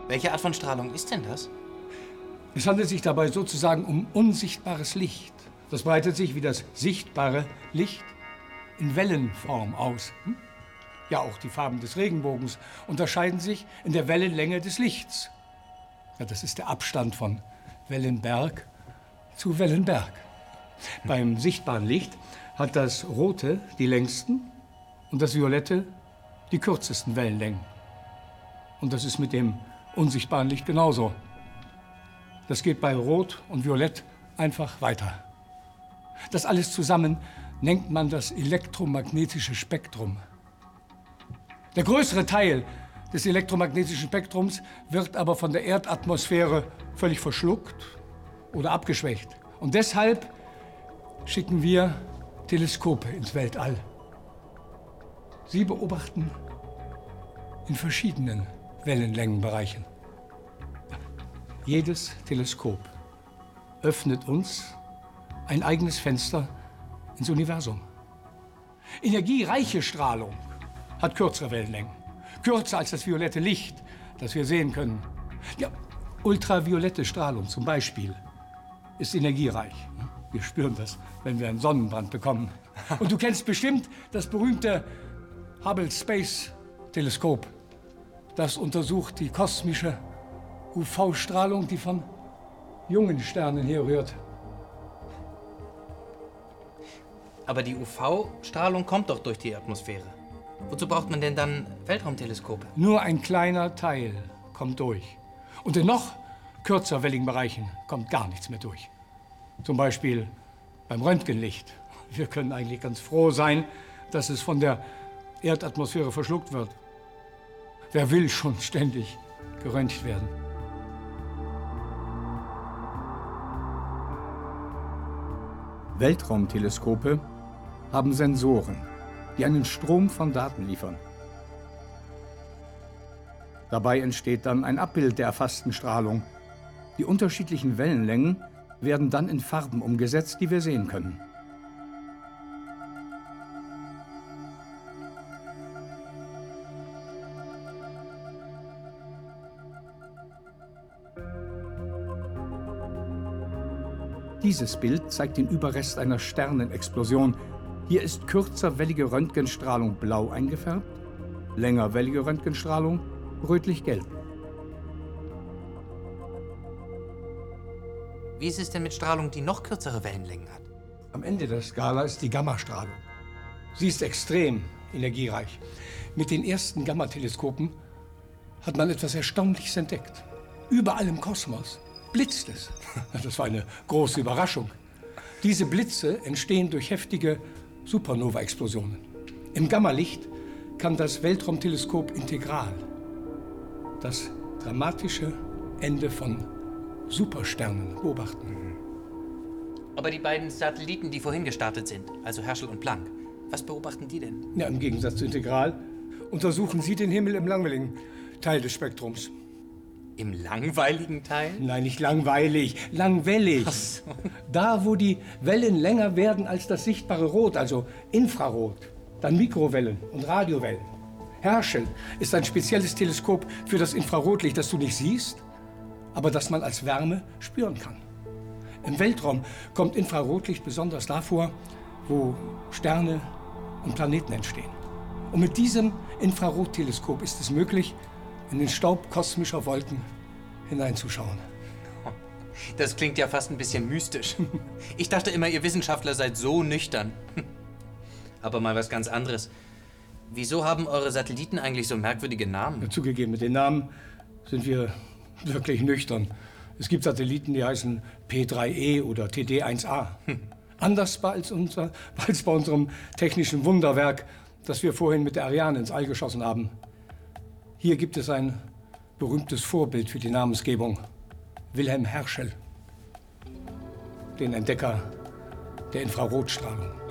Welche Art von Strahlung ist denn das? Es handelt sich dabei sozusagen um unsichtbares Licht. Das breitet sich wie das sichtbare Licht in Wellenform aus. Ja, auch die Farben des Regenbogens unterscheiden sich in der Wellenlänge des Lichts. Ja, das ist der Abstand von Wellenberg zu Wellenberg. Beim sichtbaren Licht hat das Rote die längsten und das Violette die kürzesten Wellenlängen. Und das ist mit dem unsichtbaren Licht genauso. Das geht bei Rot und Violett einfach weiter. Das alles zusammen nennt man das elektromagnetische Spektrum. Der größere Teil des elektromagnetischen Spektrums wird aber von der Erdatmosphäre völlig verschluckt oder abgeschwächt. Und deshalb schicken wir Teleskope ins Weltall. Sie beobachten in verschiedenen Wellenlängenbereichen. Jedes Teleskop öffnet uns ein eigenes Fenster ins Universum. Energiereiche Strahlung hat kürzere Wellenlängen. Kürzer als das violette Licht, das wir sehen können. Ja, ultraviolette Strahlung zum Beispiel ist energiereich. Wir spüren das, wenn wir einen Sonnenbrand bekommen. Und du kennst bestimmt das berühmte Hubble Space Teleskop. Das untersucht die kosmische UV-Strahlung, die von jungen Sternen herrührt. Aber die UV-Strahlung kommt doch durch die Atmosphäre. Wozu braucht man denn dann Weltraumteleskope? Nur ein kleiner Teil kommt durch. Und in noch kürzer welligen Bereichen kommt gar nichts mehr durch. Zum Beispiel beim Röntgenlicht. Wir können eigentlich ganz froh sein, dass es von der Erdatmosphäre verschluckt wird. Wer will schon ständig geröntgt werden? Weltraumteleskope haben Sensoren, die einen Strom von Daten liefern. Dabei entsteht dann ein Abbild der erfassten Strahlung. Die unterschiedlichen Wellenlängen werden dann in Farben umgesetzt, die wir sehen können. Dieses Bild zeigt den Überrest einer Sternenexplosion. Hier ist kürzerwellige Röntgenstrahlung blau eingefärbt, längerwellige Röntgenstrahlung rötlich-gelb. Wie ist es denn mit Strahlung, die noch kürzere Wellenlängen hat? Am Ende der Skala ist die Gammastrahlung. Sie ist extrem energiereich. Mit den ersten Gammateleskopen hat man etwas Erstaunliches entdeckt. Überall im Kosmos blitzt es. Das war eine große Überraschung. Diese Blitze entstehen durch heftige Supernova-Explosionen. Im Gammalicht kann das Weltraumteleskop Integral das dramatische Ende von Supersternen beobachten. Aber die beiden Satelliten, die vorhin gestartet sind, also Herschel und Planck, was beobachten die denn? Ja, im Gegensatz zu Integral untersuchen sie den Himmel im langweiligen Teil des Spektrums. Im langweiligen Teil? Nein, nicht langweilig, langwellig. Ach so. Da, wo die Wellen länger werden als das sichtbare Rot, also Infrarot, dann Mikrowellen und Radiowellen. Herschel ist ein spezielles Teleskop für das Infrarotlicht, das du nicht siehst, aber das man als Wärme spüren kann. Im Weltraum kommt Infrarotlicht besonders da vor, wo Sterne und Planeten entstehen. Und mit diesem Infrarotteleskop ist es möglich, in den Staub kosmischer Wolken hineinzuschauen. Das klingt ja fast ein bisschen mystisch. Ich dachte immer, ihr Wissenschaftler seid so nüchtern. Aber mal was ganz anderes. Wieso haben eure Satelliten eigentlich so merkwürdige Namen? Ja, zugegeben, mit den Namen sind wir wirklich nüchtern. Es gibt Satelliten, die heißen P3E oder TD1A. Anders als bei unserem technischen Wunderwerk, das wir vorhin mit der Ariane ins All geschossen haben. Hier gibt es ein berühmtes Vorbild für die Namensgebung. Wilhelm Herschel, den Entdecker der Infrarotstrahlung.